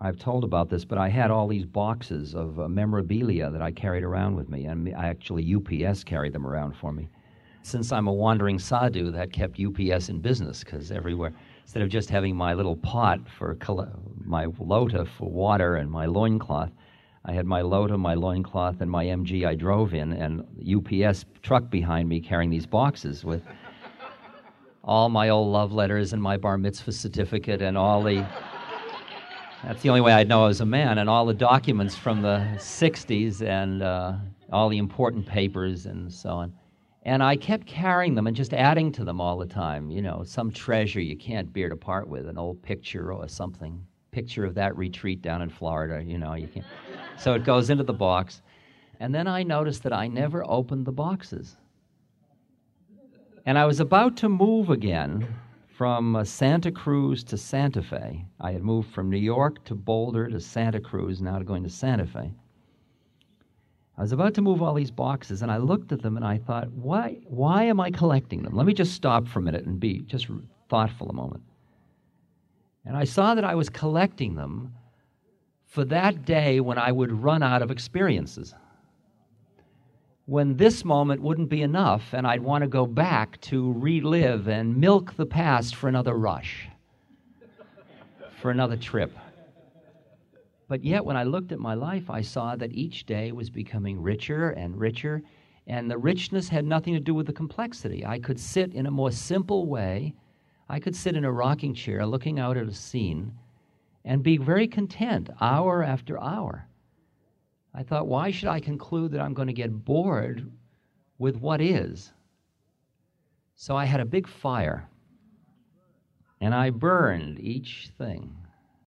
I've told about this, but I had all these boxes of memorabilia that I carried around with me, and I actually UPS carried them around for me. Since I'm a wandering sadhu, that kept UPS in business, because everywhere, instead of just having my little pot for my lota for water and my loincloth, I had my lota, my loincloth, and my MG I drove in, and UPS truck behind me carrying these boxes with all my old love letters and my bar mitzvah certificate and all the... That's the only way I'd know I was a man, and all the documents from the 60s and all the important papers and so on. And I kept carrying them and just adding to them all the time, you know, some treasure you can't bear to part with, an old picture or something, picture of that retreat down in Florida, you know, you can't. So it goes into the box. And then I noticed that I never opened the boxes. And I was about to move again from Santa Cruz to Santa Fe. I had moved from New York to Boulder to Santa Cruz, now going to Santa Fe. I was about to move all these boxes, and I looked at them and I thought, why am I collecting them? Let me just stop for a minute and be just thoughtful a moment. And I saw that I was collecting them for that day when I would run out of experiences, when this moment wouldn't be enough and I'd want to go back to relive and milk the past for another rush, for another trip. But yet when I looked at my life, I saw that each day was becoming richer and richer, and the richness had nothing to do with the complexity. I could sit in a more simple way. I could sit in a rocking chair looking out at a scene and be very content hour after hour. I thought, why should I conclude that I'm going to get bored with what is? So I had a big fire, and I burned each thing.